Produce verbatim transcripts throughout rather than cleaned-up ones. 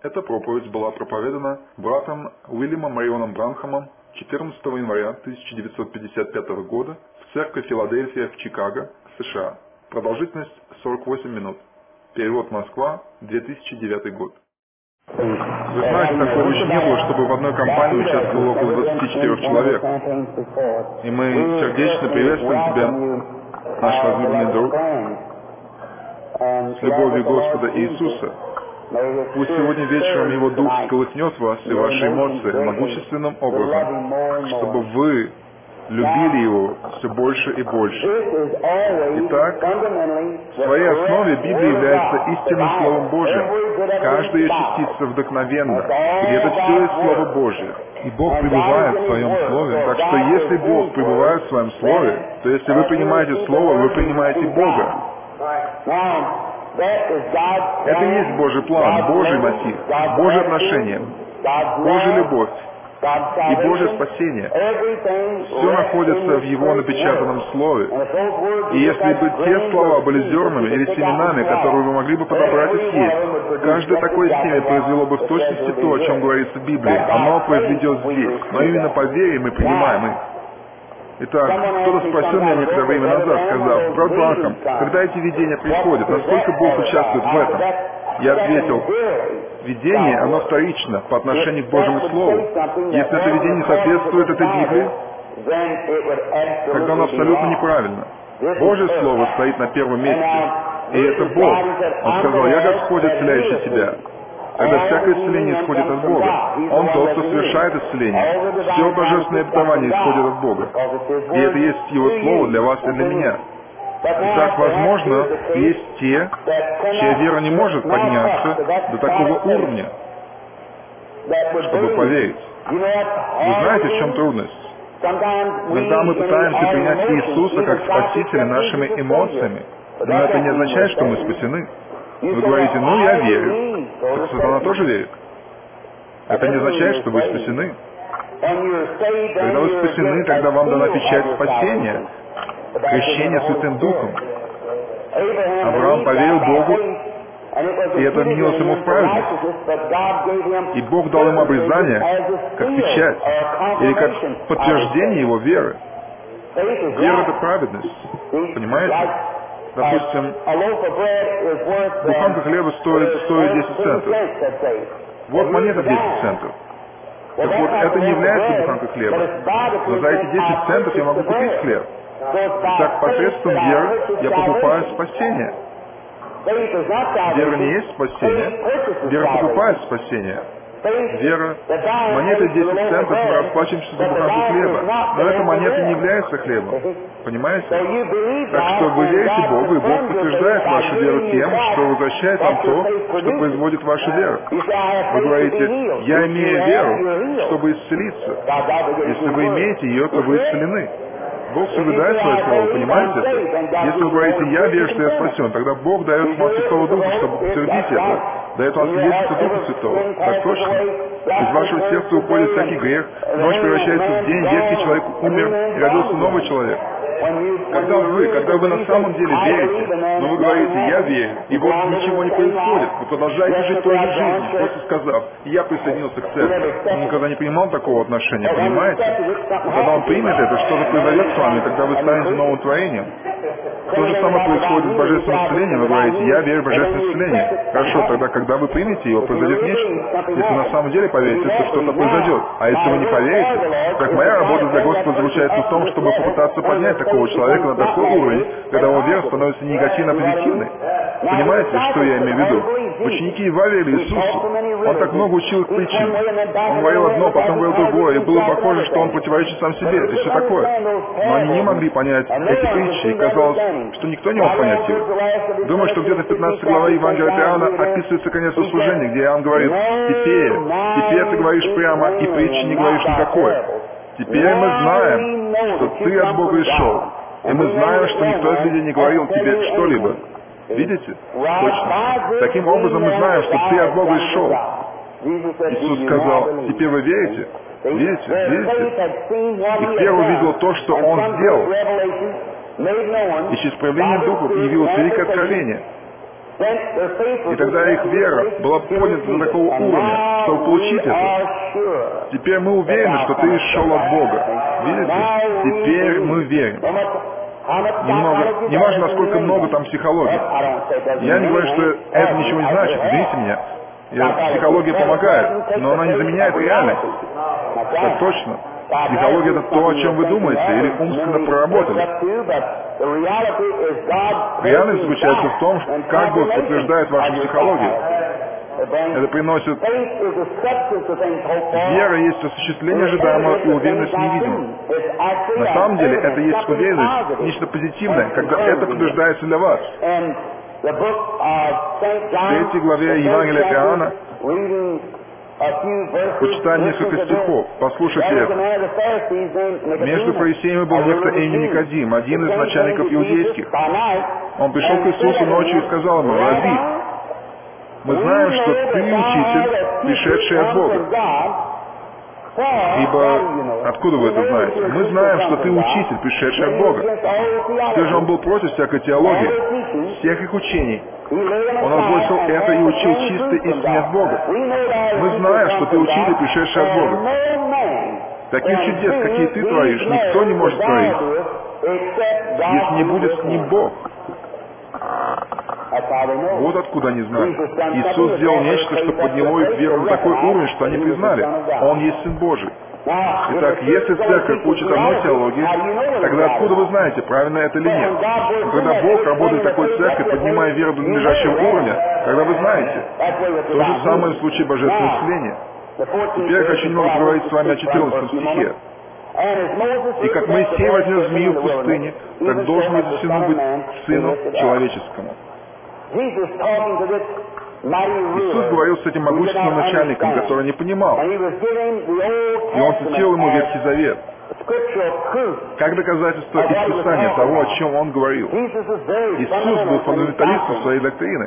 Эта проповедь была проповедана братом Уильямом Марионом Бранхамом четырнадцатого января тысяча девятьсот пятьдесят пятого года в церкви Филадельфия в Чикаго, США. Продолжительность сорок восемь минут. Перевод Москва, две тысячи девятый год. Вы знаете, такого еще не было, чтобы в одной компании участвовало около двадцати четырёх человек. И мы сердечно приветствуем тебя, наш возлюбленный друг, с любовью Господа Иисуса. Пусть сегодня вечером Его Дух сколыхнет вас и ваши эмоции могущественным образом, чтобы вы любили Его все больше и больше. Итак, в своей основе Библия является истинным Словом Божьим. Каждая ее частица вдохновенна, и это все есть Слово Божье. И Бог пребывает в Своем Слове, так что если Бог пребывает в Своем Слове, то если вы принимаете Слово, вы принимаете Бога. Это и есть Божий план, Божий мотив, Божье отношение, Божья любовь и Божье спасение. Все находится в Его напечатанном Слове. И если бы те слова были зернами или семенами, которые вы могли бы подобрать и съесть, каждое такое семя произвело бы в точности то, о чем говорится в Библии. Оно произведет здесь. Но именно по вере мы принимаем их. Итак, кто-то спросил меня некоторое время назад, сказав: «Брат Бранхам, когда эти видения приходят, насколько Бог участвует в этом?» Я ответил: видение, оно вторично по отношению к Божьему Слову. Если это видение не соответствует этой Библии, тогда оно абсолютно неправильно. Божье Слово стоит на первом месте. И это Бог. Он сказал: «Я Господь, исцеляющий тебя». Когда всякое исцеление исходит от Бога. Он тот, кто совершает исцеление. Все божественное обетование исходит от Бога. И это есть Его Слово для вас и для меня. Итак, возможно, есть те, чья вера не может подняться до такого уровня, чтобы поверить. Вы знаете, в чем трудность? Когда мы пытаемся принять Иисуса как Спасителя нашими эмоциями, но это не означает, что мы спасены. Вы говорите: «Ну, я верю». Так сатана тоже верит. Это не означает, что вы спасены. Когда вы спасены, тогда вам дана печать спасения, крещение Святым Духом. Авраам поверил Богу, и это вменилось ему в праведность. И Бог дал ему обрезание, как печать, или как подтверждение его веры. Вера — это праведность. Понимаете? Допустим, буханка хлеба стоит, стоит десять центов. Вот монета десять центов. Так вот, это не является буханкой хлеба. Но за эти десять центов я могу купить хлеб. Итак, посредством веры я покупаю спасение. Вера не есть спасение. Вера покупает спасение. Вера. Монета десять центов, мы расплачиваемся за буханку хлеба. Но эта монета не является хлебом. Понимаете? Так что вы верите Богу, и Бог подтверждает вашу веру тем, что возвращает вам то, что производит вашу веру. Вы говорите: «Я имею веру, чтобы исцелиться». Если вы имеете ее, то вы исцелены. Бог соблюдает свое слово, понимаете это? Если вы говорите: «Я верю, что я спасен», тогда Бог дает вам Святого Духа, чтобы подтвердить это. Дает вам свидетельство Духа Святого. Так точно? Из вашего сердца уходит всякий грех, ночь превращается в день, ветхий человек умер, и родился новый человек. Когда вы, когда вы на самом деле верите, но вы говорите: «Я верю», и вот ничего не происходит, вы продолжаете жить той же жизнью, просто сказав: «Я присоединился к церкви». Он никогда не принимал такого отношения, понимаете? Когда он примет это, что-то произойдет с вами, тогда вы станете новым творением. То же самое происходит с божественным исцелением. Вы говорите: «Я верю в божественное исцеление». Хорошо, тогда, когда вы примете его, произойдет нечто. Если на самом деле поверите, то что-то произойдет. А если вы не поверите, так моя работа для Господа заключается в том, чтобы попытаться поднять такого человека на такой уровень, когда его вера становится негативно-позитивной. Понимаете, что я имею в виду? Ученики Ева верили Иисусу. Он так много учил их притчам. Он говорил одно, потом говорил другое, и было похоже, что он противоречит сам себе, и все такое. Но они не могли понять эти притчи, и казалось, что никто не мог понять их. Думаю, что где-то в пятнадцатой главе Евангелия от Иоанна описывается конец служения, где Иоанн говорит: «Теперь, теперь ты говоришь прямо, и притчи не говоришь никакой. Теперь мы знаем, что ты от Бога и шел, и мы знаем, что никто из людей не говорил тебе что-либо». Видите? Точно. Таким образом мы знаем, что ты от Бога и шел. Иисус сказал: «Теперь вы верите?» Видите? Видите? Их вера увидела то, что Он сделал. И через проявление Духа явилось великое откровение. И тогда их вера была поднята до такого уровня, чтобы получить это. Теперь мы уверены, что ты шел от Бога. Видите? Теперь мы верим. Немного, не важно, насколько много там психологии. Я не говорю, что это ничего не значит, извините меня. И психология помогает, но она не заменяет реальность. Так точно. Психология — это то, о чем вы думаете, или умственно проработали. Реальность заключается в том, как Бог подтверждает вашу психологию. Это приносит... Вера есть осуществление ожидаемого и уверенность в невидимом. На самом деле, это есть уверенность, нечто позитивное, когда это подтверждается для вас. В третьей главе Евангелия от Иоанна почитаем несколько стихов. Послушайте это. Между фарисеями был некто имя Никодим, один из начальников иудейских. Он пришел к Иисусу ночью и сказал ему: «Раби, мы знаем, что ты учитель, пришедший от Бога». Ибо откуда вы это знаете? Мы знаем, что ты учитель, пришедший от Бога. Все же он был против всякой теологии, всех их учений. Он отбросил это и учил чистой истине от Бога. Мы знаем, что ты учитель, пришедший от Бога. Таких чудес, какие ты творишь, никто не может творить, если не будет с ним Бог. Вот откуда они знали. Иисус сделал нечто, что подняло их веру на такой уровень, что они признали: Он есть Сын Божий. Итак, если церковь учит одной теологии, тогда откуда вы знаете, правильно это или нет? Но когда Бог работает в такой церкви, поднимая веру до надлежащего уровня, тогда вы знаете. То же самое в случае божественного исцеления. Теперь я хочу немного поговорить с вами о четырнадцатом стихе. «И как Моисей вознес змею в пустыне, так должен вознесен быть Сыну Человеческому». Иисус говорил с этим могущественным начальником, который не понимал. И Он цитировал ему Ветхий Завет как доказательство из Писания того, о чем Он говорил. Иисус был фундаменталистом своей доктрины.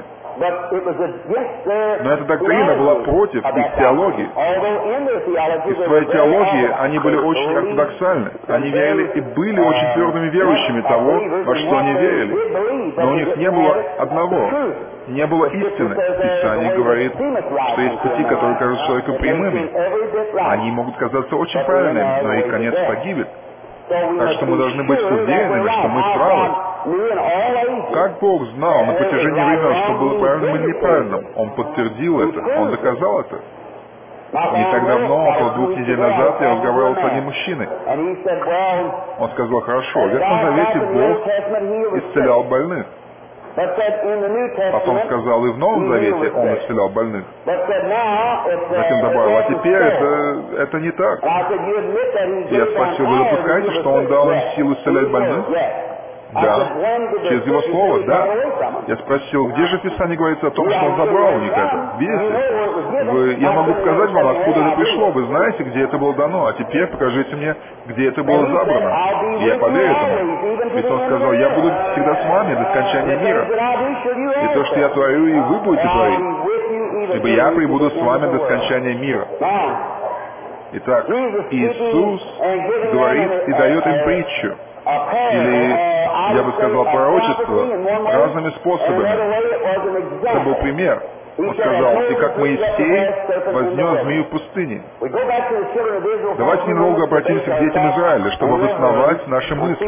Но эта доктрина была против их теологии. И в своей теологии они были очень ортодоксальны. Они верили и были очень твердыми верующими того, во что они верили. Но у них не было одного. Не было истины. Писание говорит, что есть пути, которые кажутся человеку прямыми. Они могут казаться очень правильными, но их конец погибель. Так что мы должны быть уверенными, что мы правы. Как Бог знал на протяжении времен, что было правильным или неправильным? Он подтвердил это, Он доказал это. Не так давно, около двух недель назад, я разговаривал с одним мужчиной. Он сказал: «Хорошо, в Ветхом Завете Бог исцелял больных». Потом сказал: «И в Новом Завете Он исцелял больных». Затем добавил: «А теперь это, это не так». Я спросил: «Вы допускаете, что Он дал им силу исцелять больных?» Да. Через Его Слово, да. Я спросил: «Где же в Писании говорится о том, что Он забрал у них это?» Видите? Вы, я могу показать вам, откуда это пришло. Вы знаете, где это было дано. А теперь покажите мне, где это было забрано. И я поверю этому. Ведь Он сказал: «Я буду всегда с вами до скончания мира. И то, что я творю, и вы будете творить. Ибо я прибуду с вами до скончания мира». Итак, Иисус говорит и дает им притчу. Или, я бы сказал, пророчество разными способами. Это был пример. Он сказал: «И как Моисей вознес змею в пустыне». Давайте немного обратимся к детям Израиля, чтобы обосновать наши мысли.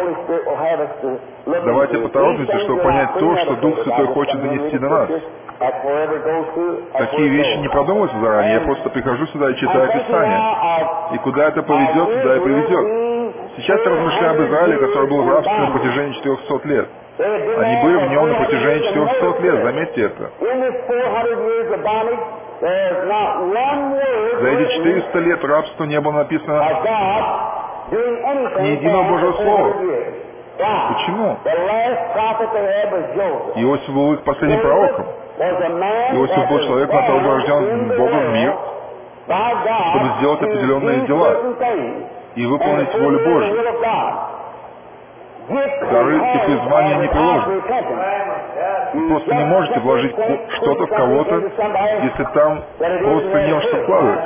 Давайте поторопимся, чтобы понять то, что Дух Святой хочет донести до нас. Такие вещи не продумываются заранее, я просто прихожу сюда и читаю Писание. И куда это поведет, туда и приведет. Сейчас я размышляю об Израиле, который был в рабстве на протяжении четырехсот лет. Они были в нем на протяжении четырехсот лет, заметьте это. За эти четыреста лет рабства не было написано ни единого Божьего Слова. Почему? Иосиф был их последним пророком. Иосиф был человеком, который был рожден Богом в мир, чтобы сделать определенные дела и выполнить волю Божью. Дары и призвания не приложены. Вы просто не можете вложить что-то в кого-то, если там просто не во что вкладывать.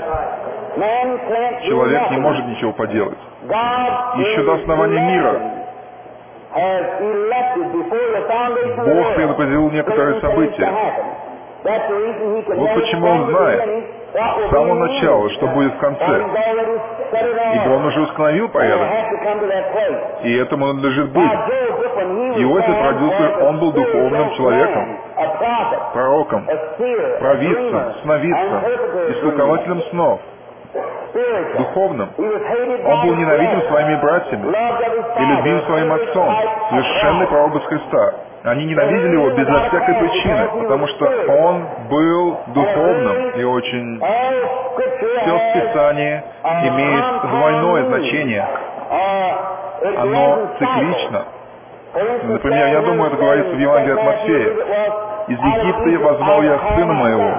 Человек не может ничего поделать. Еще до основания мира Бог предопределил некоторые события. Вот почему Он знает с самого начала, что будет в конце. Ибо Он уже установил порядок. И этому надлежит быть. Иосиф родился, он был духовным человеком, пророком, провидцем, сновидцем, истолкователем снов, духовным. Он был ненавидим своими братьями и любим своим отцом, совершенный прообраз Христа. Они ненавидели его безо всякой причины, потому что он был духовным, и очень все в Писании имеет двойное значение. Оно циклично. Например, я думаю, это говорится в Евангелии от Матфея. «Из Египта я возвал я сына моего».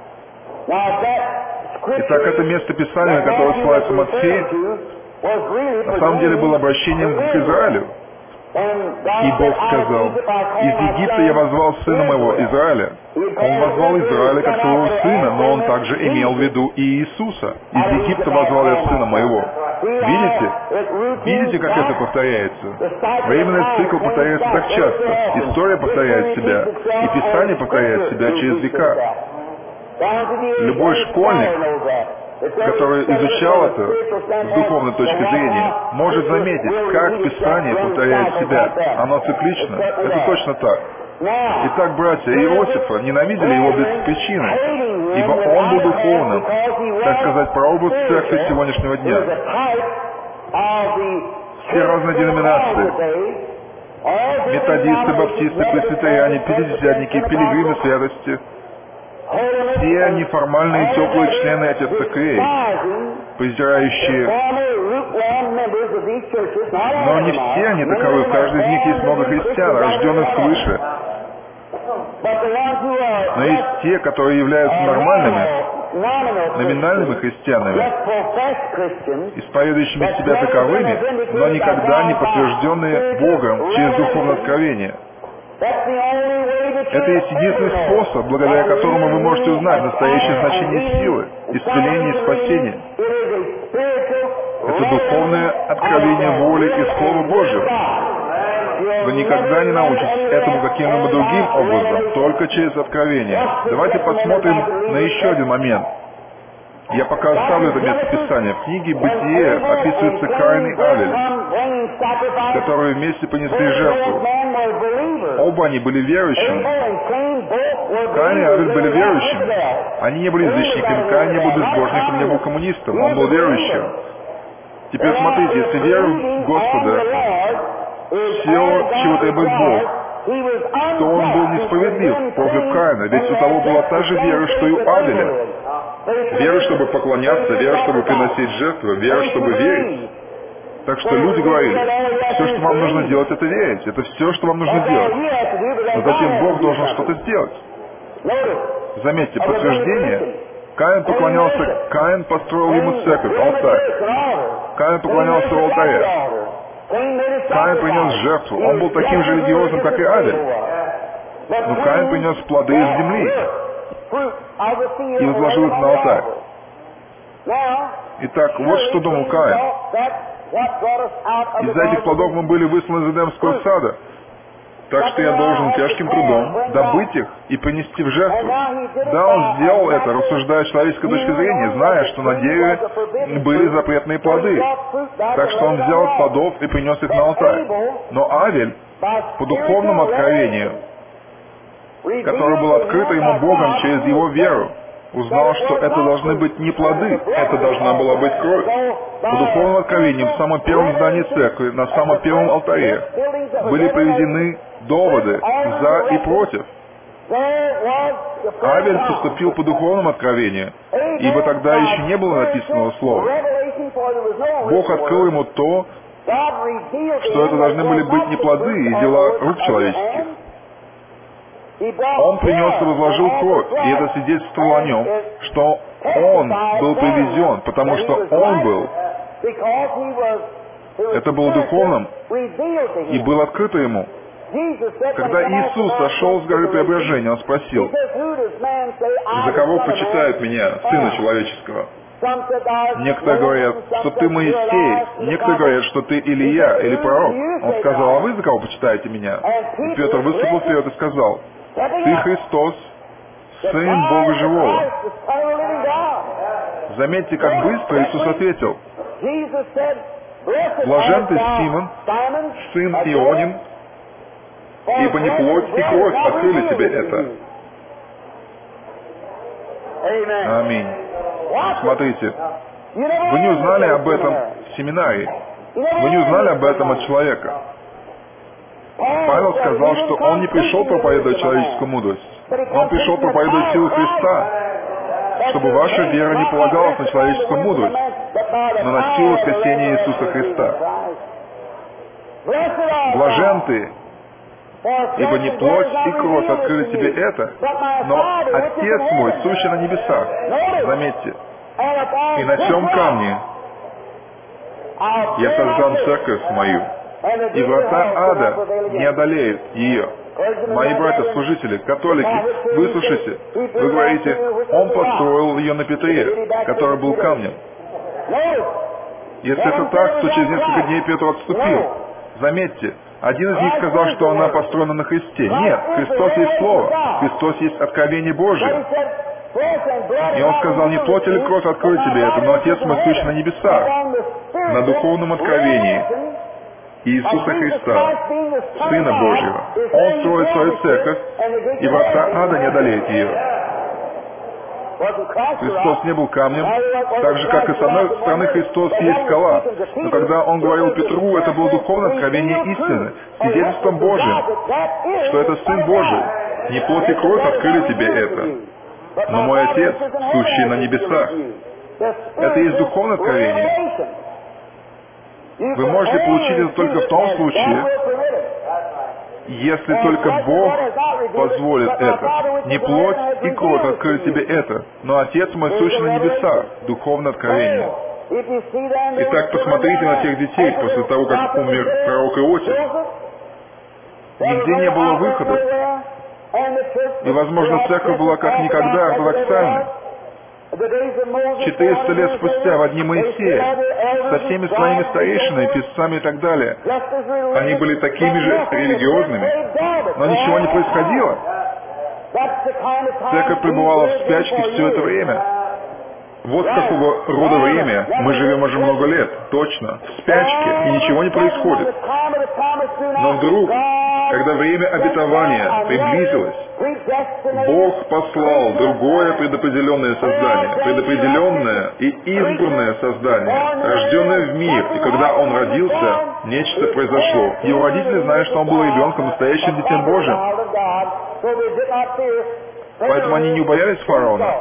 Итак, это место Писания, на которое ссылается Матфей, на самом деле было обращением к Израилю. И Бог сказал: «Из Египта я возвал сына моего, Израиля». Он возвал Израиля как своего сына, но он также имел в виду и Иисуса. «Из Египта возвал я сына моего». Видите? Видите, как это повторяется? Временный цикл повторяется так часто. История повторяет себя, и Писание повторяет себя через века. Любой школьник, который изучал это с духовной точки зрения, может заметить, как Писание повторяет себя. Оно циклично. Это точно так. Итак, братья Иосифа ненавидели его без причины, ибо он был духовным, так сказать, прообраз церкви сегодняшнего дня. Все разные деноминации, методисты, баптисты, пресвитериане, пятидесятники, пилигримы святости, все они формальные теплые члены этих церквей, презирающие. Но не все они таковы, в каждой из них есть много христиан, рожденных свыше. Но есть те, которые являются нормальными, номинальными христианами, исповедующими себя таковыми, но никогда не подтвержденные Богом через духовное откровение. Это есть единственный способ, благодаря которому вы можете узнать настоящее значение силы, исцеления и спасения. Это духовное откровение воли и Слова Божьего. Вы никогда не научитесь этому каким-либо другим образом, только через откровение. Давайте посмотрим на еще один момент. Я пока оставлю это место Писания. В книге «Бытие» описывается Каин и Авель, которые вместе понесли жертву. Оба они были верующими. Каин и Авель были верующими. Они не были язычниками, Каин не был безбожником, не был коммунистом, он был верующим. Теперь смотрите, если вера в Господа, все, чего требует Бог, то он был несправедлив против Каина, ведь у того была та же вера, что и у Авеля. Вера, чтобы поклоняться, вера, чтобы приносить жертвы, вера, чтобы верить. Так что люди говорили: все, что вам нужно делать, это верить. Это все, что вам нужно делать. Но затем Бог должен что-то сделать. Заметьте, подтверждение. Каин поклонялся, Каин построил ему церковь, алтарь. Каин поклонялся в алтаре. Каин принес жертву. Он был таким же религиозным, как и Авель. Но Каин принес плоды из земли и возложил их на алтарь. Итак, вот что думал Каин. Из-за этих плодов мы были высланы из Эдемского сада. Так что я должен тяжким трудом добыть их и принести в жертву. Да, он сделал это, рассуждая с человеческой точки зрения, зная, что на дереве были запретные плоды. Так что он взял от плодов и принес их на алтарь. Но Авель, по духовному откровению, которое было открыто ему Богом через его веру, узнал, что это должны быть не плоды, это должна была быть кровь. По духовному откровению в самом первом здании церкви, на самом первом алтаре, были приведены доводы за и против. Авель поступил по духовному откровению, ибо тогда еще не было написанного слова. Бог открыл ему то, что это должны были быть не плоды и дела рук человеческих. Он принес и возложил кровь, и это свидетельствовало о нем, что он был привезен, потому что он был. Это было духовным, и было открыто ему. Когда Иисус сошел с горы Преображения, он спросил: «За кого почитают меня, Сына Человеческого?» Некоторые говорят, что ты Моисей, некоторые говорят, что ты Илия или пророк. Он сказал, а вы за кого почитаете меня? И Петр выступил вперед и сказал, ты Христос, Сын Бога Живого. Заметьте, как быстро Иисус ответил. Блажен ты, Симон, сын Ионин, ибо не плоть и кровь открыли тебе это. Аминь. Смотрите, вы не узнали об этом в семинарии. Вы не узнали об этом от человека. Павел сказал, что он не пришел проповедовать человеческую мудрость. Он пришел проповедовать силу Христа, чтобы ваша вера не полагалась на человеческую мудрость, но на силу воскресения Иисуса Христа. Блажен ты, ибо не плоть и кровь открыли тебе это, но Отец мой, сущий на небесах. Заметьте, и на сем камне я создам церковь мою, и врата ада не одолеют ее. Мои братья-служители, католики, выслушайте, вы говорите, он построил ее на Петре, который был камнем. Если это так, то через несколько дней Петр отступил. Заметьте, один из них сказал, что она построена на Христе. Нет, Христос есть Слово, Христос есть откровение Божие. И он сказал, не плоть или кровь открою тебе это, но Отец мой сущий на небесах, на духовном откровении Иисуса Христа, Сына Божьего. Он строит свою церковь, и врата ада не одолеют ее. Христос не был камнем, так же, как и с одной стороны Христос есть скала. Но когда Он говорил Петру, это было духовное откровение истины, свидетельством Божьим, что это Сын Божий. Не плоть и кровь открыли тебе это, но мой Отец, сущий на небесах. Это есть духовное откровение. Вы можете получить это только в том случае, если только Бог позволит это. Не плоть и кровь открыли тебе это, но Отец мой сущий на небесах, духовное откровение. Итак, посмотрите на тех детей после того, как умер пророк Иосиф. Нигде не было выхода. И, возможно, церковь была как никогда ортодоксальной. Четыреста лет спустя в дни Моисея, со всеми своими старейшинами, писцами и так далее, они были такими же религиозными, но ничего не происходило. Церковь пребывала в спячке все это время. Вот какого рода время мы живем уже много лет, точно, в спячке, и ничего не происходит. Но вдруг, когда время обетования приблизилось, Бог послал другое предопределенное создание, предопределенное и избранное создание, рожденное в мир, и когда он родился, нечто произошло. Его родители знали, что он был ребенком, настоящим детем Божьим. Поэтому они не убоялись фараона.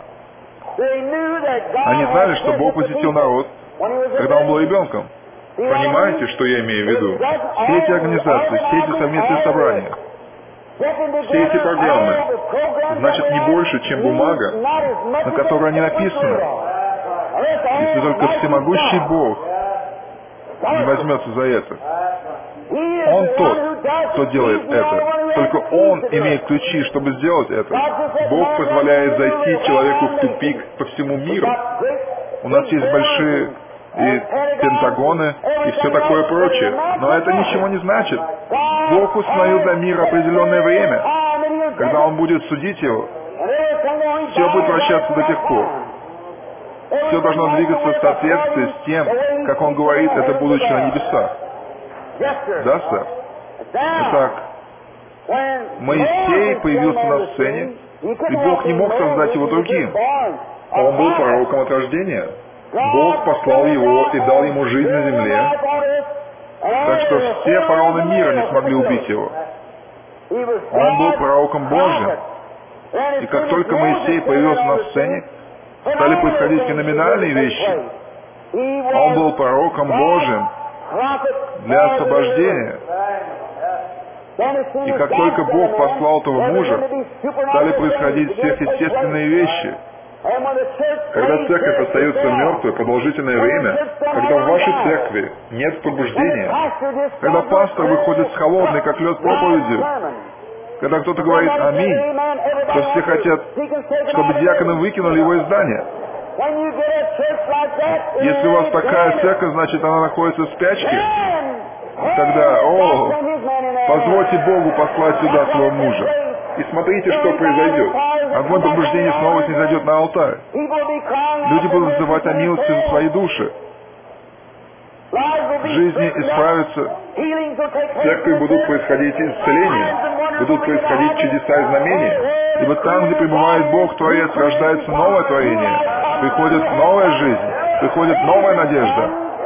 Они знали, что Бог посетил народ, когда он был ребенком. Понимаете, что я имею в виду? Все эти организации, все эти совместные собрания, все эти программы, значит, не больше, чем бумага, на которой они написаны. Если только всемогущий Бог не возьмется за это. Он тот, кто делает это. Только Он имеет ключи, чтобы сделать это. Бог позволяет зайти человеку в тупик по всему миру. У нас есть большие и пентагоны, и все такое прочее. Но это ничего не значит. Бог установил для мира определенное время, когда Он будет судить его. Все будет вращаться до тех пор. Все должно двигаться в соответствии с тем, как Он говорит, это будучи на небесах. Да, сэр? Итак, Моисей появился на сцене, и Бог не мог создать его другим. Он был пророком от рождения. Бог послал его и дал ему жизнь на земле, так что все фараоны мира не смогли убить его. Он был пророком Божьим. И как только Моисей появился на сцене, стали происходить феноменальные вещи. Он был пророком Божьим для освобождения. И как только Бог послал этого мужа, стали происходить сверхъестественные вещи. Когда церковь остается мертвой продолжительное время, когда в вашей церкви нет пробуждения, когда пастор выходит с холодной, как лед, проповедью, когда кто-то говорит «Аминь», то все хотят, чтобы диаконы выкинули его из здания. Если у вас такая церковь, значит она находится в спячке. Тогда, о, позвольте Богу послать сюда своего мужа. И смотрите, что произойдет. Огонь пробуждения снова снизойдет на алтарь. Люди будут взывать о милости за свои души. Жизни исправятся. В церкви будут происходить исцеления, будут происходить чудеса и знамения. Ибо там, где пребывает Бог, Творец, рождается новое творение. Приходит новая жизнь, приходит новая надежда.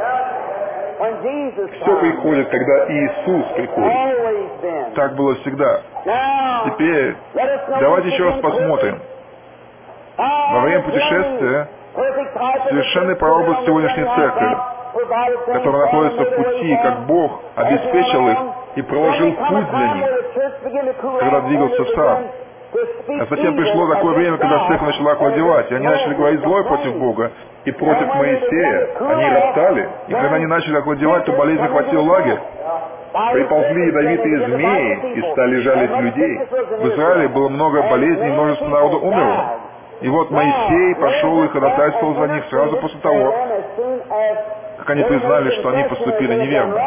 Все приходит, когда Иисус приходит. Так было всегда. Теперь давайте еще раз посмотрим. Во время путешествия совершенный прообраз сегодняшней церкви, которая находится в пути, как Бог обеспечил их и проложил путь для них, когда двигался сам. А затем пришло такое время, когда церковь начала охладевать, и они начали говорить злое против Бога и против Моисея. Они роптали, и когда они начали охладевать, то болезнь охватила лагерь. Приползли ядовитые змеи и стали жалить людей. В Израиле было много болезней, и множество народа умерло. И вот Моисей пошел и ходатайствовал за них сразу после того, как они признали, что они поступили неверно.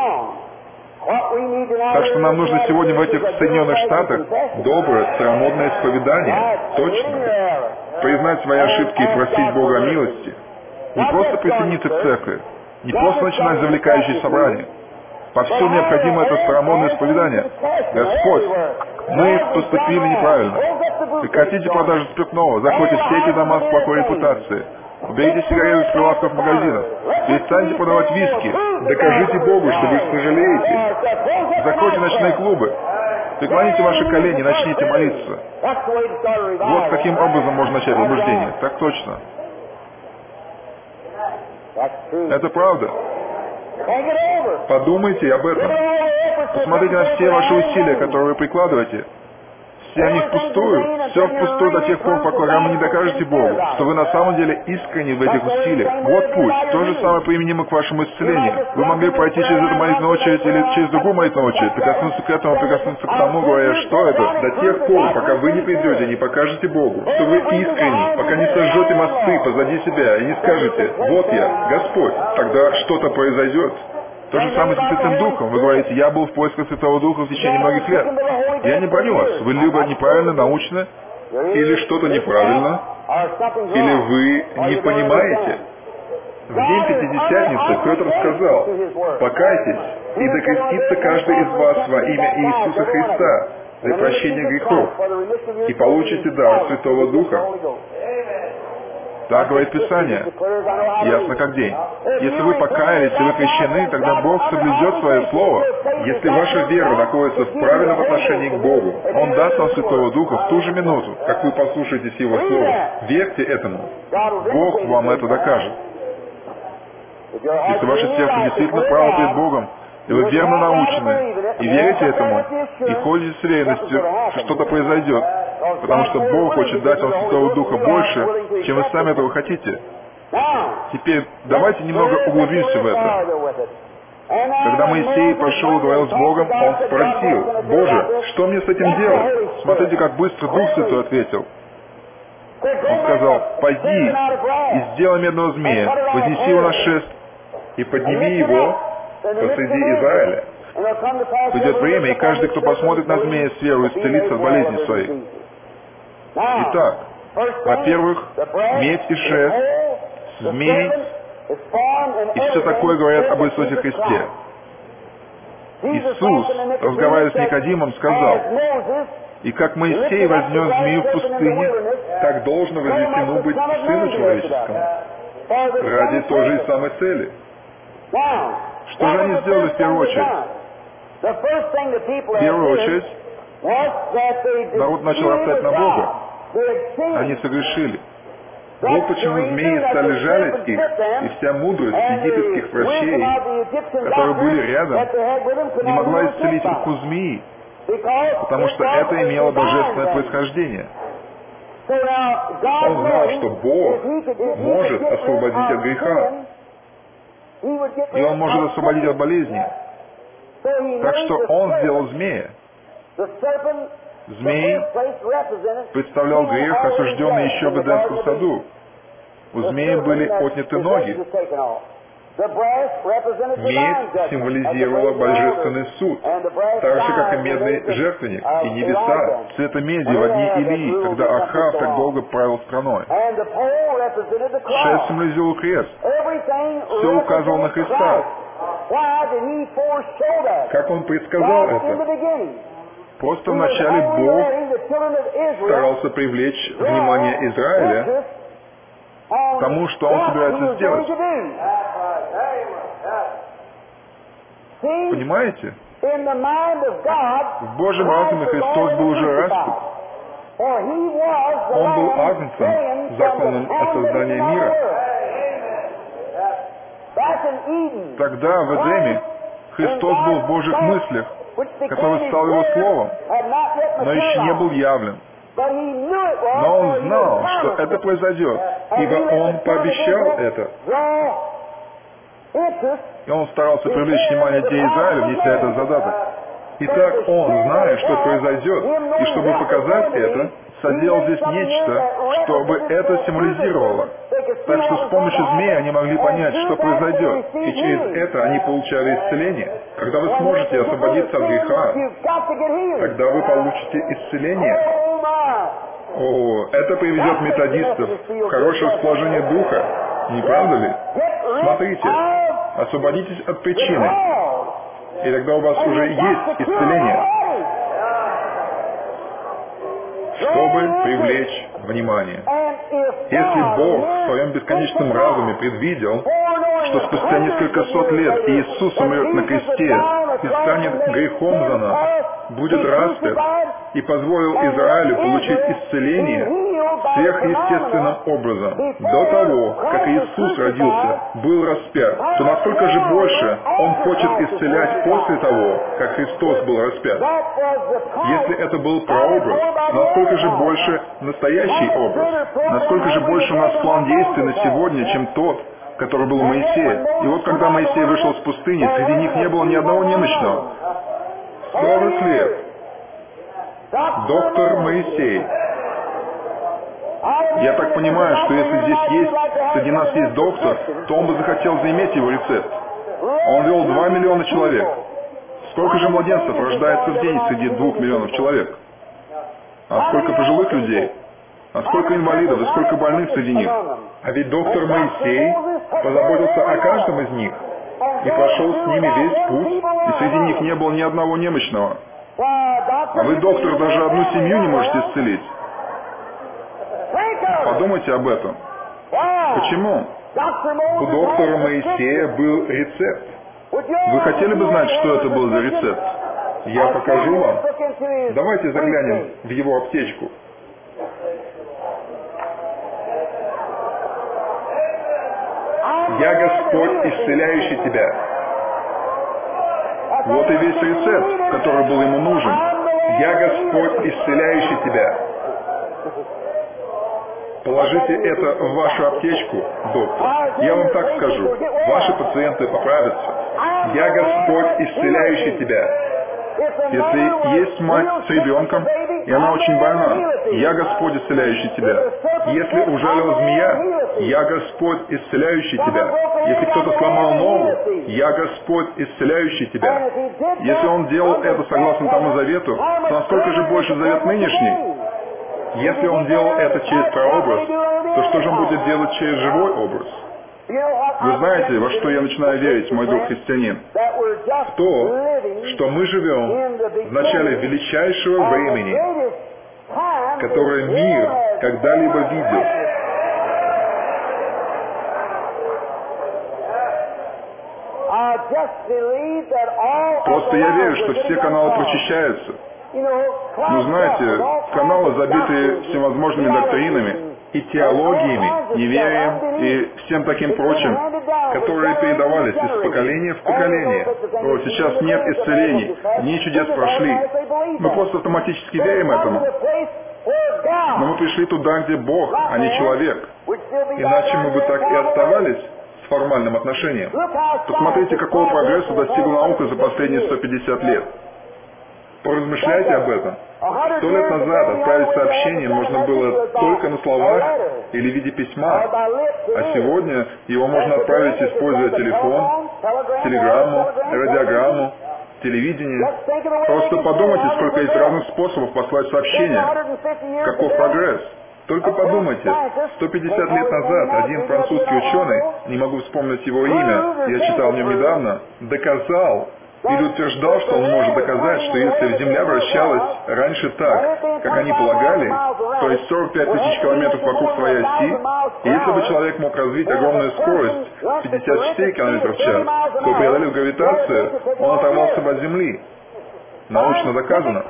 Так что нам нужно сегодня в этих Соединенных Штатах доброе, старомодное исповедание, точное, признать свои ошибки и просить Бога о милости. Не просто присоединиться к церкви, не просто начинать завлекающие собрания. Повсюду необходимо это старомодное исповедание. Господь, мы поступили неправильно. Прекратите продажу спиртного, закройте все эти дома с плохой репутацией. Уберите сигареты с прилавков магазинов. Перестаньте продавать виски. Докажите Богу, что вы сожалеете. Закройте ночные клубы. Преклоните ваши колени, начните молиться. Вот каким образом можно начать пробуждение. Так точно. Это правда. Подумайте об этом. Посмотрите на все ваши усилия, которые вы прикладываете. Все они впустую. Все впустую до тех пор, пока вы не докажете Богу, что вы на самом деле искренни в этих усилиях. Вот путь. То же самое применимо к вашему исцелению. Вы могли пройти через эту молитвенную очередь или через другую молитвенную очередь, прикоснуться к этому, прикоснуться к тому, говоря, что это, до тех пор, пока вы не придете, не покажете Богу, что вы искренни, пока не сожжете мосты позади себя и не скажете: «Вот я, Господь», тогда что-то произойдет. То же самое с Святым Духом. Вы говорите: «Я был в поисках Святого Духа в течение многих лет». Я не броню вас. Вы либо неправильно научны, или что-то неправильно, или вы не понимаете. В день Пятидесятницы Петр сказал: «Покайтесь, и да крестится каждый из вас во имя Иисуса Христа для прощения грехов, и получите дар Святого Духа». Так говорит Писание. Ясно как день. Если вы покаялись и вы крещены, тогда Бог соблюдет свое слово. Если ваша вера находится в правильном отношении к Богу, Он даст вам Святого Духа в ту же минуту, как вы послушаетесь Его Слово. Верьте этому. Бог вам это докажет. Если ваше сердце действительно право перед Богом, и вы верно научены, и верите этому, и ходите с уверенностью, что что-то произойдет, потому что Бог хочет дать вам Святого Духа больше, чем вы сами этого хотите. Теперь давайте немного углубимся в это. Когда Моисей пошел и говорил с Богом, он спросил: «Боже, что мне с этим делать?» Смотрите, как быстро Дух Святой ответил. Он сказал: «Пойди и сделай медного змея, вознеси его на шест и подними его посреди Израиля. Придет время, и каждый, кто посмотрит на змея с верой, исцелится от болезни своей». Итак, во-первых, медь и шест, змей и все такое говорят об Иисусе Христе. Иисус, разговаривая с Никодимом, сказал: «И как Моисей вознес змею в пустыне, так должно вознесено быть Сыну Человеческому». Ради той же и самой цели. Что же они сделали в первую очередь? В первую очередь, народ начал роптать на Бога. Они согрешили. Вот почему змеи стали жалить их, и вся мудрость египетских врачей, которые были рядом, не могла исцелить руку змеи, потому что это имело божественное происхождение. Он знал, что Бог может освободить от греха, и Он может освободить от болезни. Так что Он сделал змея. Змей представлял грех, осужденный еще в Эдемском саду. У змеи были отняты ноги. Медь символизировала божественный суд, так же, как и медный жертвенник, и небеса, цвета меди в дни Илии, когда Ахав так долго правил страной. Шесть символизировал крест. Все указывало на Христа. Как он предсказал это? Просто вначале Бог старался привлечь внимание Израиля к тому, что он собирается сделать. Понимаете? В Божьем разуме Христос был уже распят. Он был агнцем, законным о создании мира. Тогда, в Эдеме, Христос был в Божьих мыслях, который стал Его Словом, но еще не был явлен. Но Он знал, что это произойдет, ибо Он пообещал это. И Он старался привлечь внимание детей Израиля, внеся этот задаток. Итак, Он, зная, что произойдет, и чтобы показать это, соделал здесь нечто, чтобы это символизировало. Так что с помощью змеи они могли понять, что произойдет, и через это они получали исцеление. Когда вы сможете освободиться от греха, тогда вы получите исцеление. О, это приведет методистов в хорошее расположение духа, не правда ли? Смотрите, освободитесь от причины, и тогда у вас уже есть исцеление, чтобы привлечь внимание. Если Бог в своем бесконечном разуме предвидел, что спустя несколько сот лет Иисус умрет на кресте и станет грехом за нас, будет распят и позволил Израилю получить исцеление сверхъестественным образом, до того, как Иисус родился, был распят, то насколько же больше Он хочет исцелять после того, как Христос был распят? Если это был прообраз, насколько же больше настоящий образ? Насколько же больше у нас план действий на сегодня, чем тот, который был у Моисея? И вот когда Моисей вышел с пустыни, среди них не было ни одного немощного. сорок лет. Доктор Моисей. Я так понимаю, что если здесь есть, среди нас есть доктор, то он бы захотел заиметь его рецепт. Он вел два миллиона человек. Сколько же младенцев рождается в день среди двух миллионов человек? А сколько пожилых людей? А сколько инвалидов и сколько больных среди них? А ведь доктор Моисей позаботился о каждом из них и прошел с ними весь путь, и среди них не было ни одного немощного. А вы, доктор, даже одну семью не можете исцелить. Подумайте об этом. Почему? У доктора Моисея был рецепт. Вы хотели бы знать, что это был за рецепт? Я покажу вам. Давайте заглянем в его аптечку. «Я Господь, исцеляющий тебя». Вот и весь рецепт, который был ему нужен. «Я Господь, исцеляющий тебя». Положите это в вашу аптечку, доктор. Я вам так скажу. Ваши пациенты поправятся. «Я Господь, исцеляющий тебя». Если есть мать с ребенком, и она очень больна, я Господь, исцеляющий тебя. Если ужалила змея, я Господь, исцеляющий тебя. Если кто-то сломал ногу, я Господь, исцеляющий тебя. Если он делал это согласно тому завету, то насколько же больше завет нынешний? Если он делал это через прообраз, то что же он будет делать через живой образ? Вы знаете, во что я начинаю верить, мой друг христианин? В то, что мы живем в начале величайшего времени, которое мир когда-либо видел. Просто я верю, что все каналы прочищаются. Ну, знаете, каналы, забитые всевозможными доктринами и теологиями, неверием и всем таким прочим, которые передавались из поколения в поколение. Вот сейчас нет исцелений, дни чудес прошли. Мы просто автоматически верим этому. Но мы пришли туда, где Бог, а не человек. Иначе мы бы так и оставались с формальным отношением. Посмотрите, какого прогресса достигла наука за последние сто пятьдесят лет. Поразмышляйте об этом. Сто лет назад отправить сообщение можно было только на словах или в виде письма, а сегодня его можно отправить, используя телефон, телеграмму, радиограмму, телевидение. Просто подумайте, сколько есть разных способов послать сообщение. Каков прогресс? Только подумайте, сто пятьдесят лет назад один французский ученый, не могу вспомнить его имя, я читал о нем недавно, доказал или утверждал, что он может доказать, что если Земля вращалась раньше так, как они полагали, то есть сорок пять тысяч километров вокруг своей оси, и если бы человек мог развить огромную скорость пятьдесят четыре километра в час, то, преодолев гравитацию, он оторвался бы от Земли. Научно доказано.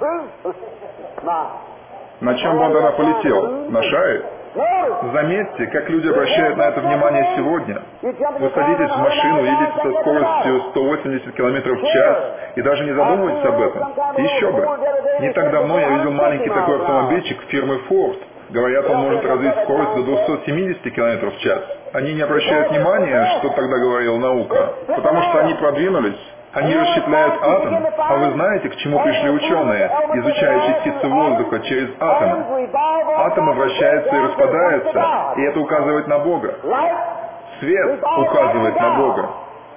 На чем бы он тогда полетел? На шаре? Заметьте, как люди обращают на это внимание сегодня. Вы садитесь в машину, едете со скоростью сто восемьдесят километров в час и даже не задумываетесь об этом. Еще бы. Не так давно я видел маленький такой автомобильчик фирмы Ford. Говорят, он может развить скорость до двухсот семидесяти километров в час. Они не обращают внимания, что тогда говорила наука, потому что они продвинулись. Они расщепляют атом, а вы знаете, к чему пришли ученые, изучая частицы воздуха через атомы? Атомы вращаются и распадаются, и это указывает на Бога. Свет указывает на Бога.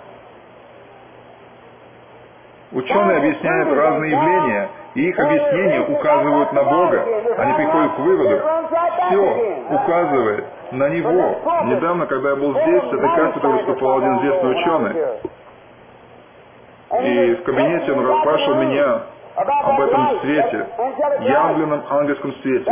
Ученые объясняют разные явления, и их объяснения указывают на Бога. Они приходят к выводу. Все указывает на Него. Недавно, когда я был здесь, с этой кафедрой выступал один известный ученый. И в кабинете он расспрашивал меня об этом свете, явленном ангельском свете.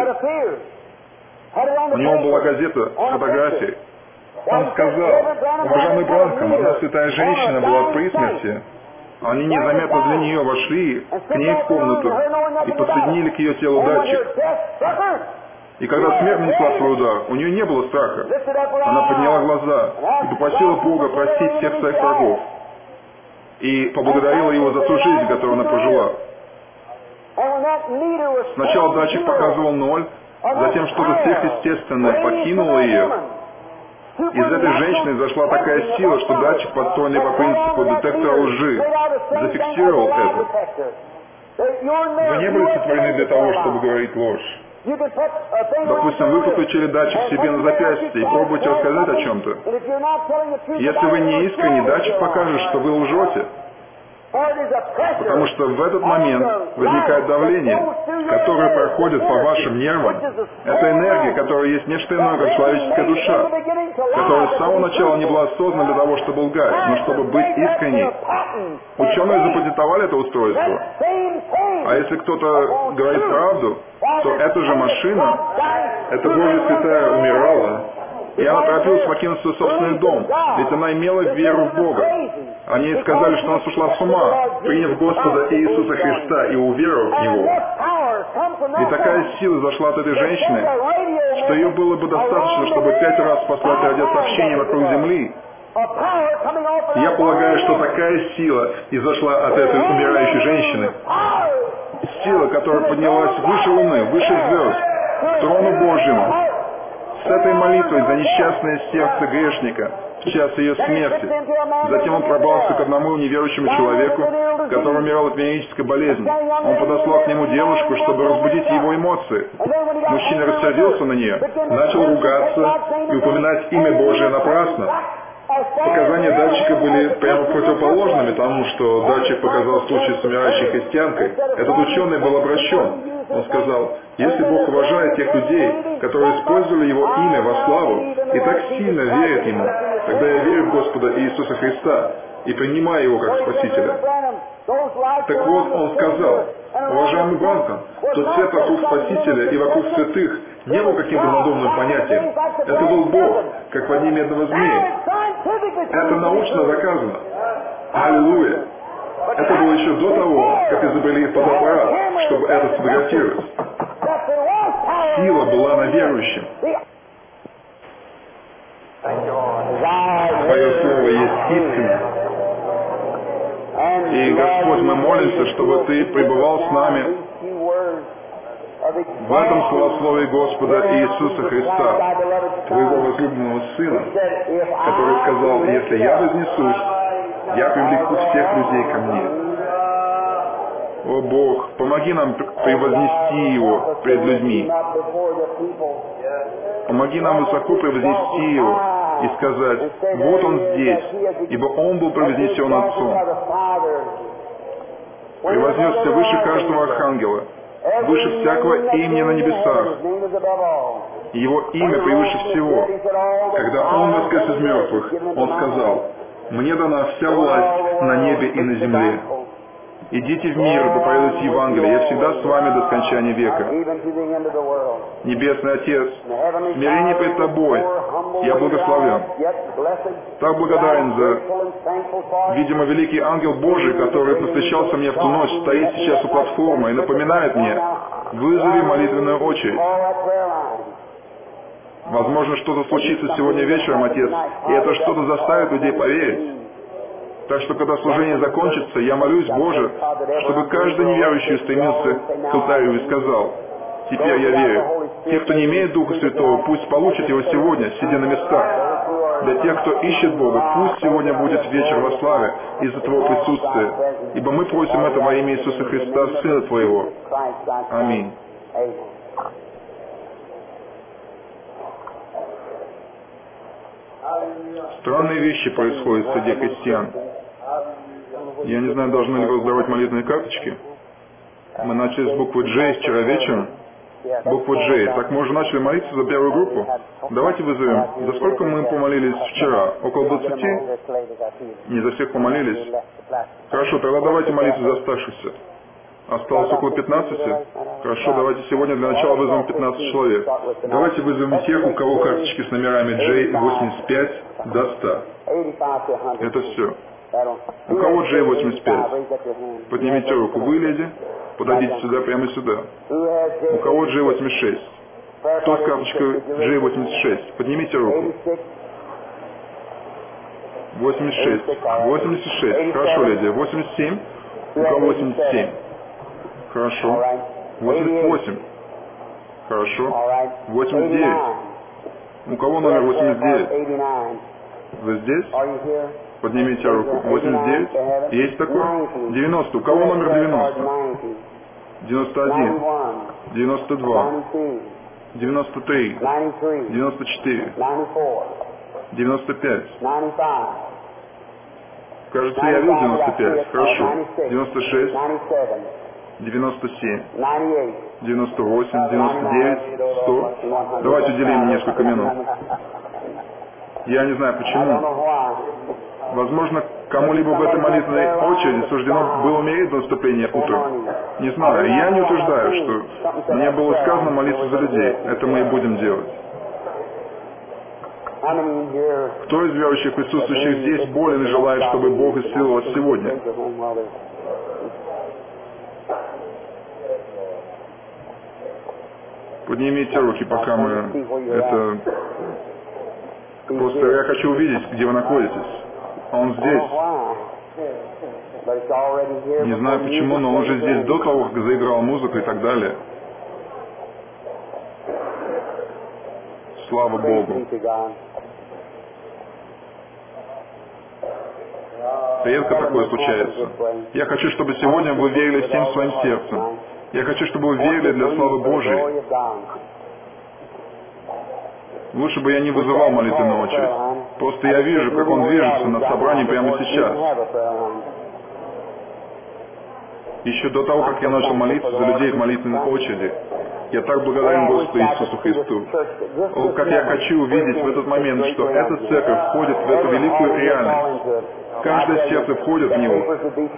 У него была газета с фотографией. Он сказал: уважаемый Бранком, одна святая женщина была при смерти. Они незаметно для нее вошли к ней в комнату и подсоединили к ее телу датчик. И когда смерть нанесла свой удар, у нее не было страха. Она подняла глаза и попросила Бога простить всех своих врагов. И поблагодарила его за ту жизнь, которую она прожила. Сначала датчик показывал ноль, затем что-то сверхъестественное покинуло ее. Из этой женщины зашла такая сила, что датчик, построенный по принципу детектора лжи, зафиксировал это. Вы не были сотворены для того, чтобы говорить ложь. Допустим, вы подключили датчик себе на запястье и пробуете рассказать о чем-то. Если вы не искренне, датчик покажет, что вы лжете. Потому что в этот момент возникает давление, которое проходит по вашим нервам. Это энергия, которая есть не что иное, как человеческая душа, которая с самого начала не была создана для того, чтобы лгать, но чтобы быть искренней. Ученые запатентовали это устройство. А если кто-то говорит правду, то эта же машина, эта Божья святая умирала, и она торопилась покинуть свой собственный дом, ведь она имела веру в Бога. Они ей сказали, что она сошла с ума, приняв Господа Иисуса Христа и уверовав в Него. И такая сила зашла от этой женщины, что ее было бы достаточно, чтобы пять раз послать радиосообщение вокруг Земли. Я полагаю, что такая сила изошла от этой умирающей женщины. Сила, которая поднялась выше луны, выше звезд, к трону Божьему. С этой молитвой за несчастное сердце грешника в час ее смерти. Затем он пробрался к одному неверующему человеку, который умирал от венерической болезни. Он подослал к нему девушку, чтобы разбудить его эмоции. Мужчина рассердился на нее, начал ругаться и упоминать имя Божие напрасно. Показания датчика были прямо противоположными тому, что датчик показал случай с умирающей христианкой. Этот ученый был обращен. Он сказал: если Бог уважает тех людей, которые использовали Его имя во славу и так сильно верят Ему, тогда я верю в Господа Иисуса Христа и принимаю Его как Спасителя. Так вот, он сказал: уважаемый Бранком, тот свет вокруг Спасителя и вокруг святых не был каким-то надуманным понятием. Это был Бог, как в одни медного змея. Это научно доказано. Аллилуйя! Это было еще до того, как изобрели фотоаппарат, чтобы это сфотографировать. Сила была на верующем. Твое слово есть истина. И, Господь, мы молимся, чтобы Ты пребывал с нами в этом словословии Господа Иисуса Христа, Твоего возлюбленного Сына, который сказал: если я вознесусь, я привлеку всех людей ко мне. О Бог, помоги нам превознести Его пред людьми. Помоги нам высоко превознести Его и сказать: вот Он здесь, ибо Он был превознесен Отцом. Превознесся выше каждого архангела, выше всякого имени на небесах. Его имя превыше всего. Когда Он воскрес из мертвых, Он сказал: «Мне дана вся власть на небе и на земле. Идите в мир и проповедуйте Евангелие. Я всегда с вами до скончания века». Небесный Отец, в смирении пред Тобой я благословлен. Так благодарен за, видимо, великий ангел Божий, который посвящался мне в ту ночь, стоит сейчас у платформы и напоминает мне: вызови молитвенную очередь. Возможно, что-то случится сегодня вечером, Отец, и это что-то заставит людей поверить. Так что, когда служение закончится, я молюсь, Боже, чтобы каждый неверующий стремился к алтарю и сказал: теперь я верю. Те, кто не имеет Духа Святого, пусть получат его сегодня, сидя на местах. Для тех, кто ищет Бога, пусть сегодня будет вечер во славе из-за Твоего присутствия. Ибо мы просим это во имя Иисуса Христа, Сына Твоего. Аминь. Странные вещи происходят среди христиан. Я не знаю, должны ли вы раздавать молитвенные карточки. Мы начали с буквы J вчера вечером. Буква J. Так мы уже начали молиться за первую группу. Давайте вызовем. За сколько мы помолились вчера? Около двадцати? Не за всех помолились? Хорошо, тогда давайте молиться за оставшихся. Осталось около пятнадцати? Хорошо, давайте сегодня для начала вызовем пятнадцать человек. Давайте вызовем тех, у кого карточки с номерами J восемьдесят пять до ста. Это все. У кого J восемьдесят пять? Поднимите руку. Вы, леди? Подойдите сюда, прямо сюда. У кого J восемьдесят шесть? Кто с карточкой J восемьдесят шесть? Поднимите руку. восемьдесят шесть. восемьдесят шесть. Хорошо, леди. восемьдесят семь? У кого восемьдесят семь? Хорошо. восемьдесят восемь. Хорошо. восемьдесят девять. У кого номер восемьдесят девять? Вы здесь? Поднимите руку. восемьдесят девять? Есть такой? девяносто. У кого номер девяносто? девяносто один. девяносто два. девяносто три. девяносто четыре. девяносто пять. Кажется, я видел девяносто пять. Хорошо. девяносто шесть. девяносто семь. девяносто восемь. девяносто девять. сто. Давайте уделим несколько минут. Я не знаю почему. Возможно, кому-либо в этой молитвенной очереди суждено было умереть до наступления утром. Не знаю. Я не утверждаю, что мне было сказано молиться за людей. Это мы и будем делать. Кто из верующих, присутствующих здесь, болен и желает, чтобы Бог исцелил вас сегодня? Поднимите руки, пока мы это... Просто я хочу увидеть, где вы находитесь. Он здесь. Не знаю почему, но он уже здесь до того, как заиграла музыка и так далее. Слава Богу. Редко такое случается. Я хочу, чтобы сегодня вы верили всем своим сердцем. Я хочу, чтобы вы верили для славы Божией. Лучше бы я не вызывал молитвенную очередь. Просто я вижу, как он движется на собрании прямо сейчас. Еще до того, как я начал молиться за людей в молитвенной очереди, я так благодарен Господу Иисусу Христу. О, как я хочу увидеть в этот момент, что эта церковь входит в эту великую реальность. Каждое сердце входит в него.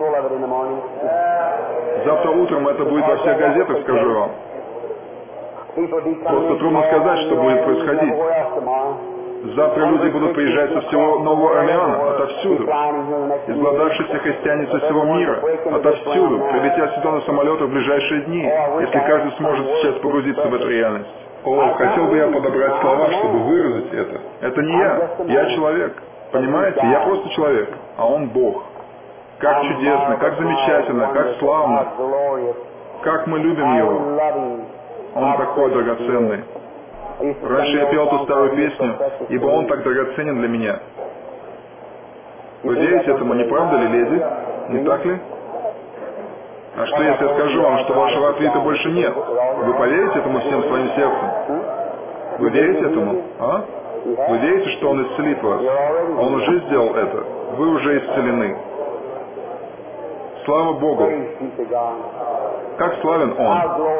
Завтра утром это будет во всех газетах, скажу вам. Просто трудно сказать, что будет происходить. Завтра люди будут приезжать со всего Нового Орлеана, отовсюду. Изгладавшиеся христиане со всего мира, отовсюду, прилетят сюда на самолеты в ближайшие дни, если каждый сможет сейчас погрузиться в эту реальность. О, хотел бы я подобрать слова, чтобы выразить это. Это не я, я человек. Понимаете, я просто человек, а он Бог. Как чудесно, как замечательно, как славно, как мы любим Его. Он такой драгоценный. Раньше я пел эту старую песню, ибо он так драгоценен для меня. Вы верите этому, не правда ли, леди? Не так ли? А что если я скажу вам, что вашего ответа больше нет? Вы поверите этому всем своим сердцем? Вы верите этому? А? Вы верите, что Он исцелит вас? Он уже сделал это. Вы уже исцелены. Слава Богу! Как славен Он!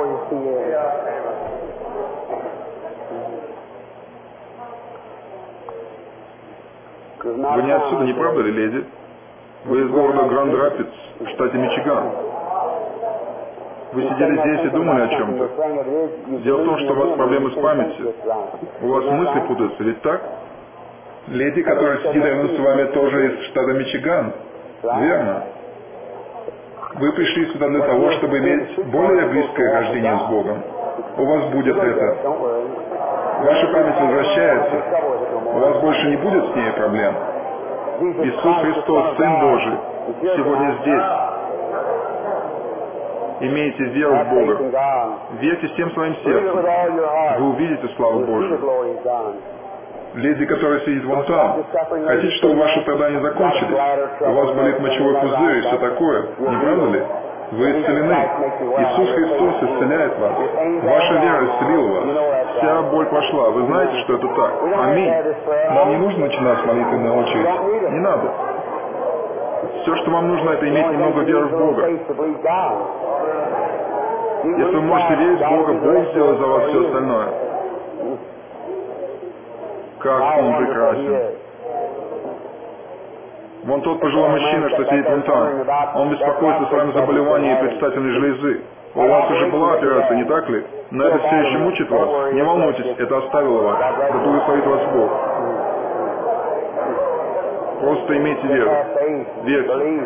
Вы не отсюда, не правда ли, леди? Вы из города Гранд-Рапидс, в штате Мичиган. Вы сидели здесь и думали о чем-то. Дело в том, что у вас проблемы с памятью. У вас мысли путаются, ведь так? Леди, которая сидит рядом с вами, тоже из штата Мичиган. Верно? Вы пришли сюда для того, чтобы иметь более близкое хождение с Богом. У вас будет это. Ваша память возвращается. У вас больше не будет с ней проблем. Иисус Христос, Сын Божий, сегодня здесь. Имейте веру в Бога. Верьте всем своим сердцем. Вы увидите славу Божию. Леди, которая сидит вон там, хотите, чтобы ваши страдания закончились? У вас болит мочевой пузырь и все такое, не правда ли? Вы исцелены. Иисус Христос исцеляет вас. Ваша вера исцелила вас. Вся боль прошла. Вы знаете, что это так? Аминь. Нам не нужно начинать с молитвенной очередь. Не надо. Все, что вам нужно, это иметь немного веры в Бога. Если вы можете верить в Бога, Бог сделает за вас все остальное. Как Он прекрасен. Вон тот пожилой мужчина, что сидит вон там. Он беспокоится о своем заболевании предстательной железы. У вас уже была операция, не так ли? Но это все еще мучит вас. Не волнуйтесь, это оставило вас. Да благословит вас Бог. Просто имейте веру. Верьте.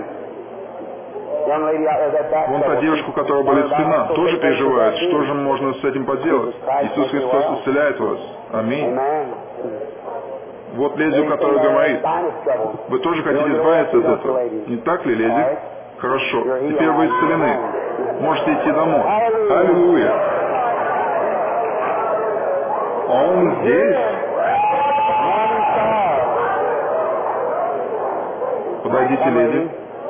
Вон та девушка, у которой болит спина, тоже переживает. Что же можно с этим поделать? Иисус Христос исцеляет вас. Аминь. Вот леди, у которой гайморит. Вы тоже хотите избавиться от этого? Не так ли, леди? Хорошо. Теперь вы исцелены. Можете идти домой. Аллилуйя. Он здесь. Подойдите, леди.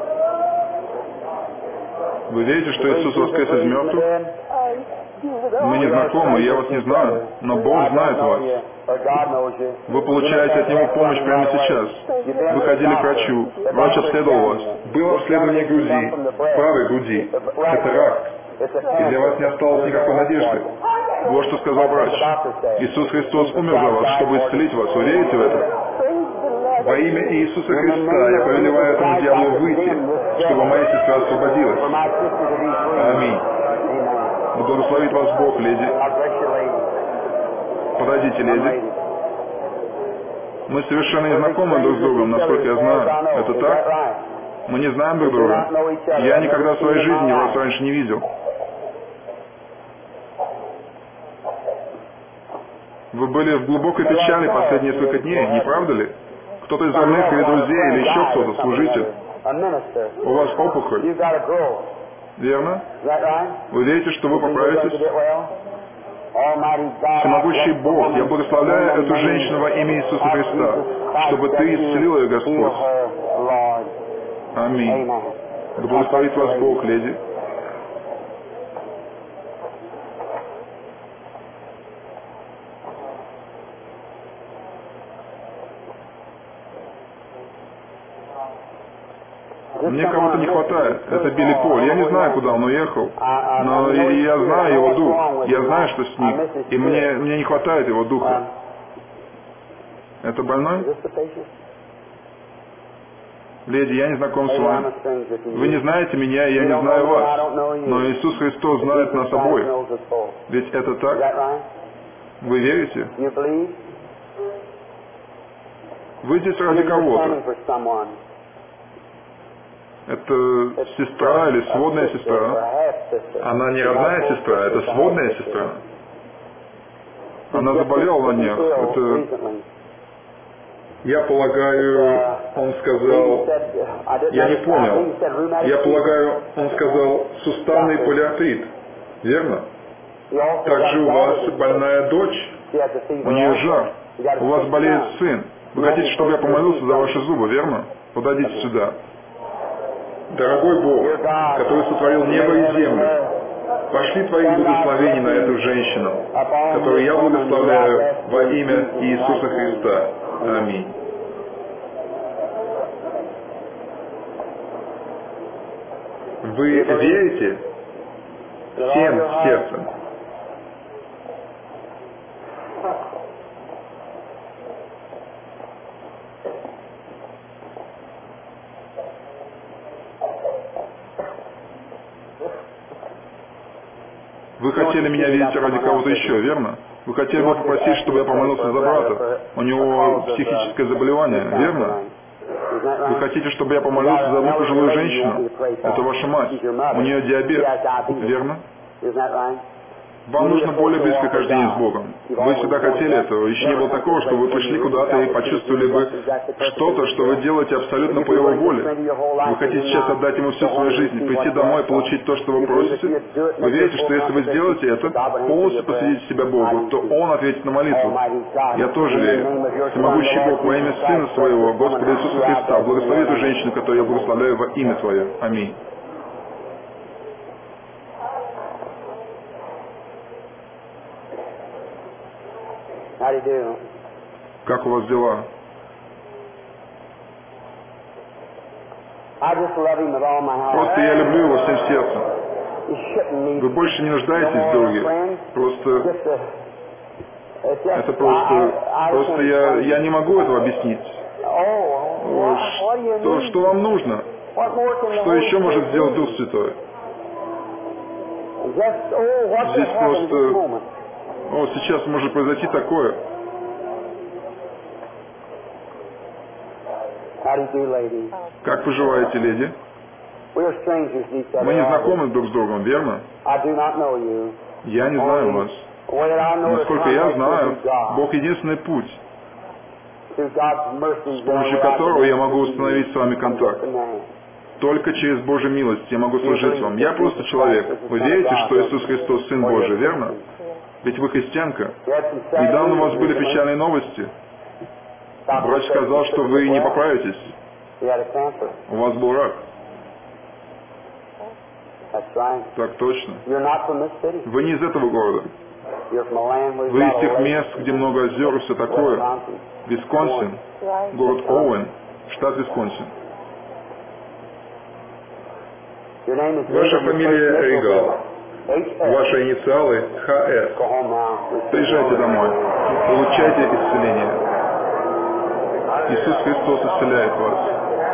Вы верите, что Иисус воскрес из мертвых? Мы не знакомы, я вас не знаю, но Бог знает вас. Вы получаете от Него помощь прямо сейчас. Вы ходили к врачу, врач обследовал вас. Было обследование груди, правой груди. Это рак. И для вас не осталось никакой надежды. Вот что сказал врач. Иисус Христос умер за вас, чтобы исцелить вас. Вы верите в это? Во имя Иисуса Христа я повелеваю этому дьяволу выйти, чтобы моя сестра освободилась. Аминь. Да благословит вас Бог, леди. Подойдите, леди. Мы совершенно не знакомы друг с другом, насколько я знаю. Это так? Мы не знаем друг друга. Я никогда в своей жизни вас раньше не видел. Вы были в глубокой печали последние несколько дней, не правда ли? Кто-то из родных или друзей, или еще кто-то, служитель. У вас опухоль. Верно? Вы верите, что вы поправитесь? Всемогущий Бог, я благословляю эту женщину во имя Иисуса Христа, чтобы Ты исцелил ее, Господь. Аминь. Да благословит вас Бог, леди. Мне кого-то не хватает. Это Билли Поль. Я не знаю, куда он уехал, но я знаю его дух. Я знаю, что с ним. И мне, мне не хватает его духа. Это больной? Леди, я не знаком с вами. Вы не знаете меня, и я не знаю вас. Но Иисус Христос знает нас обоих. Ведь это так? Вы верите? Вы здесь ради кого-то. Это сестра или сводная сестра. Она не родная сестра, это сводная сестра. Она заболела на днях. Это... Я полагаю, он сказал... Я не понял. Я полагаю, он сказал суставный полиартрит. Верно? Также у вас больная дочь. У нее жар. У вас болеет сын. Вы хотите, чтобы я помолился за ваши зубы, верно? Подойдите сюда. Дорогой Бог, который сотворил небо и землю, пошли Твоих благословений на эту женщину, которую я благословляю во имя Иисуса Христа. Аминь. Вы верите всем сердцем? Вы хотели меня видеть ради кого-то еще, верно? Вы хотели бы попросить, чтобы я помолился за брата. У него психическое заболевание, верно? Вы хотите, чтобы я помолился за одну пожилую женщину? Это ваша мать. У нее диабет, верно? Вам нужно более близкое хождение с Богом. Вы всегда хотели этого. Еще не было такого, что вы пришли куда-то и почувствовали бы что-то, что вы делаете абсолютно по Его воле. Вы хотите сейчас отдать Ему всю свою жизнь, прийти домой и получить то, что вы просите. Вы верите, что если вы сделаете это, полностью посвятите себя Богу, то Он ответит на молитву. Я тоже верю. Всемогущий Бог, во имя Сына Своего, Господа Иисуса Христа, благослови эту женщину, которую я благословляю во имя Твое. Аминь. Как у вас дела? Просто я люблю его всем сердцем. Вы больше не нуждаетесь в друге. Просто... Это просто... Просто я, я не могу этого объяснить. О, что, что вам нужно? Что еще может сделать Дух Святой? Здесь просто... О, сейчас может произойти такое. Как поживаете, леди? Мы не знакомы друг с другом, верно? Я не знаю вас. Насколько я знаю, Бог единственный путь, с помощью которого я могу установить с вами контакт. Только через Божью милость я могу служить вам. Я просто человек. Вы верите, что Иисус Христос Сын Божий, верно? Ведь вы христианка. Недавно у вас были печальные новости. Врач сказал, что вы не поправитесь. У вас был рак. Так точно. Вы не из этого города. Вы из тех мест, где много озер и все такое. Висконсин, город Оуэн, штат Висконсин. Ваша фамилия Ригал. Ваши инициалы Ха С. Приезжайте домой. Получайте исцеление. Иисус Христос исцеляет вас.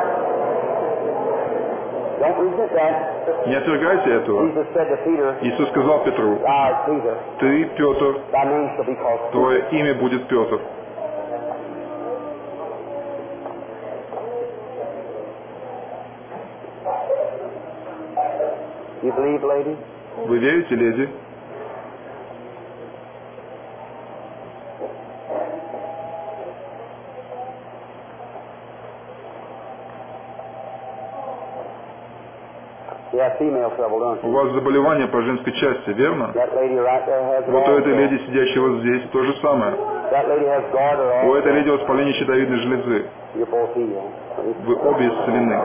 Не отвергайте этого. Иисус сказал Петру: «Ты, Петр, твое имя будет Петр». Вы верите, леди? У вас заболевание по женской части, верно? Вот у этой леди, сидящей вот здесь, то же самое. У этой леди воспаление щитовидной железы. Вы обе исцелены.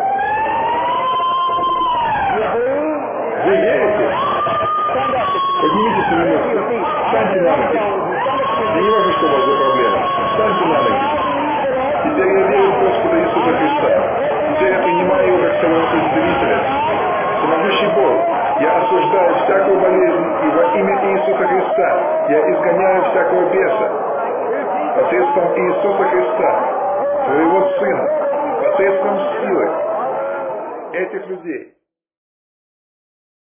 Вы верите? Поднимите свои ноги. Встаньте на ноги. Да не важно, что у вас за проблема. Встаньте на ноги. Теперь я верю в Господа Иисуса Христа. Теперь я принимаю Его как своего Избавителя. Всемогущий Бог, я осуждаю всякую болезнь, и во имя Иисуса Христа я изгоняю всякого беса. Посредством Иисуса Христа, Твоего Сына, посредством силы этих людей.